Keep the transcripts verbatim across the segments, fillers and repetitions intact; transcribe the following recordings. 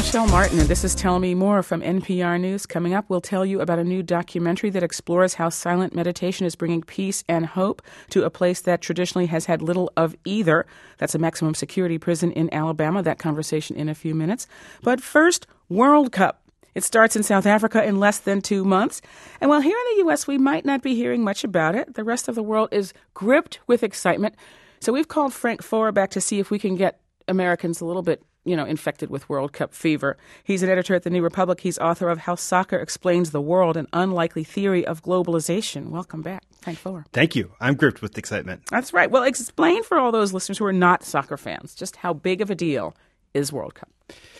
Michelle Martin, and this is Tell Me More from N P R News. Coming up, we'll tell you about a new documentary that explores how silent meditation is bringing peace and hope to a place that traditionally has had little of either. That's a maximum security prison in Alabama. That conversation in a few minutes. But first, World Cup. It starts in South Africa in less than two months. And while here in the U S we might not be hearing much about it, the rest of the world is gripped with excitement. So we've called Frank Foer back to see if we can get Americans a little bit, you know, infected with World Cup fever. He's an editor at The New Republic. He's author of How Soccer Explains the World, an Unlikely Theory of Globalization. Welcome back, Frank Foer. Thank you. I'm gripped with excitement. That's right. Well, explain for all those listeners who are not soccer fans just how big of a deal is World Cup.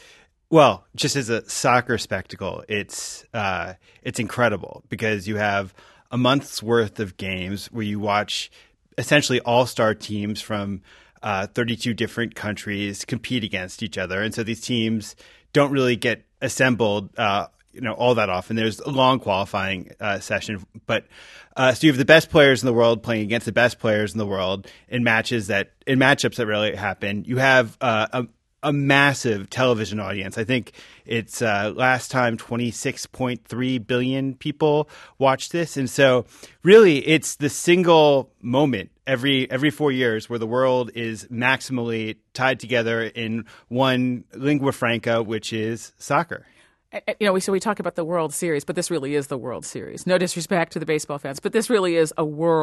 Well, just as a soccer spectacle, it's uh, it's incredible because you have a month's worth of games where you watch essentially all-star teams from Uh, thirty-two different countries compete against each other. And so these teams don't really get assembled, uh, you know, all that often. There's a long qualifying uh, session. But uh, so you have the best players in the world playing against the best players in the world in matches that in matchups that rarely happen. You have uh, a, a massive television audience. I think it's uh, last time twenty-six point three billion people watched this. And so really it's the single moment every every four years where the world is maximally tied together in one lingua franca, which is soccer. You know, we, so we talk about the World Series, but this really is the World Series. No disrespect to the baseball fans, but this really is a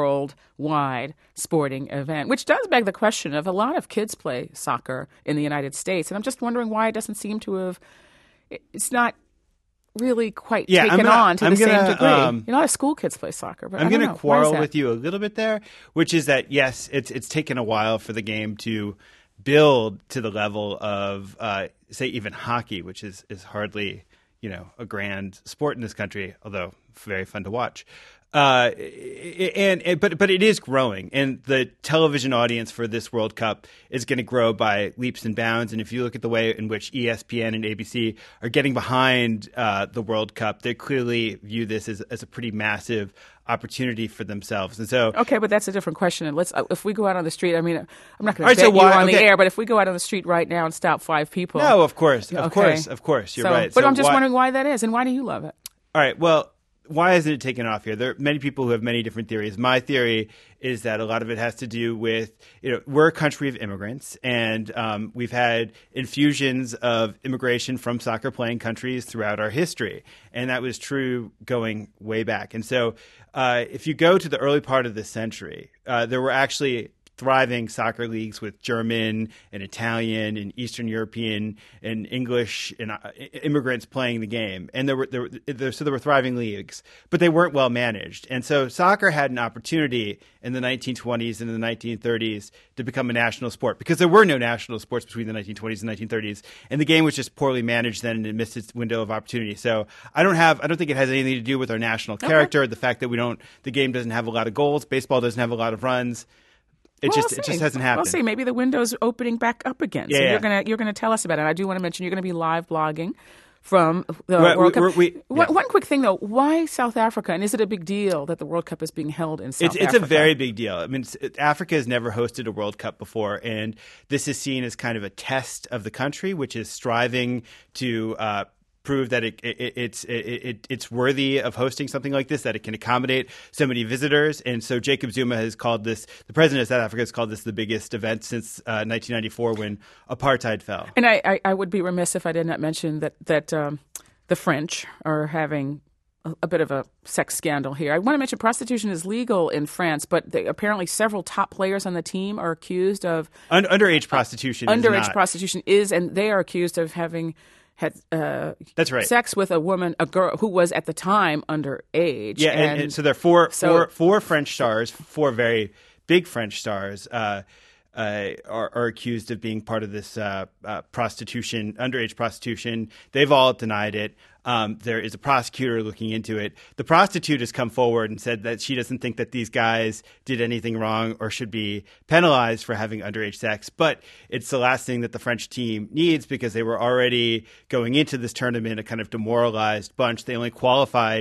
worldwide sporting event, which does beg the question of a lot of kids play soccer in the United States. And I'm just wondering why it doesn't seem to have – it's not really quite yeah, taken gonna, on to I'm the gonna, same degree. Um, you know, a lot of school kids play soccer, but I'm going to quarrel with you a little bit there, which is that, yes, it's it's taken a while for the game to build to the level of, uh, say, even hockey, which is, is hardly – you know, a grand sport in this country, although very fun to watch. Uh, and, and but but it is growing, and the television audience for this World Cup is going to grow by leaps and bounds. And if you look at the way in which E S P N and A B C are getting behind uh, the World Cup, they clearly view this as, as a pretty massive opportunity for themselves. And so, okay, but that's a different question. And let's uh, if we go out on the street, I mean, I'm not going right, to bet so why, you on okay. the air, but if we go out on the street right now and stop five people, no, of course, of okay. course, of course, you're so, right. But so I'm just why, wondering why that is, and why do you love it? All right, well. Why isn't it taken off here? There are many people who have many different theories. My theory is that a lot of it has to do with, you know, we're a country of immigrants, and um, we've had infusions of immigration from soccer-playing countries throughout our history, and that was true going way back. And so uh, if you go to the early part of this century, uh, there were actually thriving soccer leagues with German and Italian and Eastern European and English and uh, immigrants playing the game. And there were, there, there, so there were thriving leagues, but they weren't well managed. And so soccer had an opportunity in the nineteen twenties and the nineteen thirties to become a national sport because there were no national sports between the nineteen twenties and nineteen thirties. And the game was just poorly managed then and it missed its window of opportunity. So I don't have, I don't think it has anything to do with our national character, okay. The fact that we don't, the game doesn't have a lot of goals. Baseball doesn't have a lot of runs. It well, just we'll it just hasn't happened. We'll see. Maybe the window's opening back up again. Yeah, so yeah. you're gonna you're gonna tell us about it. I do want to mention you're gonna be live blogging from the right, World we, Cup. We, yeah. one, one quick thing though, why South Africa? And is it a big deal that the World Cup is being held in South it's, Africa? It's a very big deal. I mean, it's, it, Africa has never hosted a World Cup before, and this is seen as kind of a test of the country, which is striving to uh, prove that it, it, it's it, it, it's worthy of hosting something like this, that it can accommodate so many visitors. And so Jacob Zuma has called this, the president of South Africa has called this the biggest event since uh, nineteen ninety-four when apartheid fell. And I, I, I would be remiss if I did not mention that, that um, the French are having a, a bit of a sex scandal here. I want to mention prostitution is legal in France, but they, apparently several top players on the team are accused of... Un- underage prostitution uh, is Underage not. prostitution is, and they are accused of having... had uh, That's right. sex with a woman, a girl who was at the time underage. Yeah, and, and, and so there are four, so, four, four French stars, four very big French stars, uh, uh, are, are accused of being part of this uh, uh, prostitution, underage prostitution. They've all denied it. Um, there is a prosecutor looking into it. The prostitute has come forward and said that she doesn't think that these guys did anything wrong or should be penalized for having underage sex. But it's the last thing that the French team needs because they were already going into this tournament a kind of demoralized bunch. They only qualified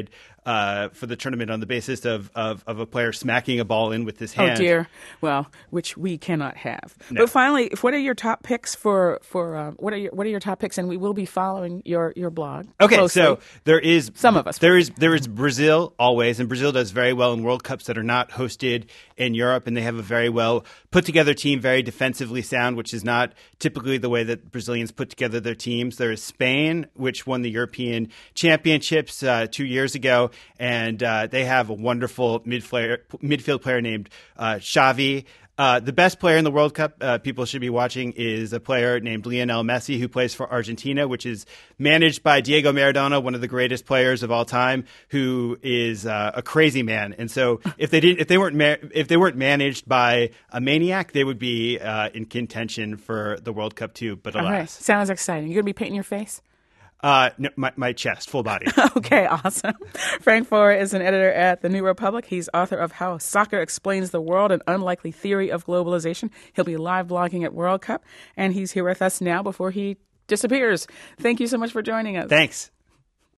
uh, for the tournament on the basis of, of, of a player smacking a ball in with his hand. Oh dear. Well, which we cannot have. No. But finally, what are your top picks for for uh, what are your what are your top picks? And we will be following your, your blog. Okay, closely. so there is some of us. There is there is Brazil always, and Brazil does very well in World Cups that are not hosted in Europe, and they have a very well put together team, very defensively sound, which is not typically the way that Brazilians put together their teams. There is Spain, which won the European Championships uh, two years ago, and uh, they have a wonderful midfield midfield player named uh, Xavi. Uh, the best player in the World Cup uh, people should be watching is a player named Lionel Messi, who plays for Argentina, which is managed by Diego Maradona, one of the greatest players of all time, who is uh, a crazy man. And so, if they didn't, if they weren't, ma- if they weren't managed by a maniac, they would be uh, in contention for the World Cup too. But alas, all right. Sounds exciting. You gonna be painting your face? Uh, no, my, my chest, full body. Okay, awesome. Frank Foer is an editor at The New Republic. He's author of How Soccer Explains the World, an Unlikely Theory of Globalization. He'll be live blogging at World Cup, and he's here with us now before he disappears. Thank you so much for joining us. Thanks.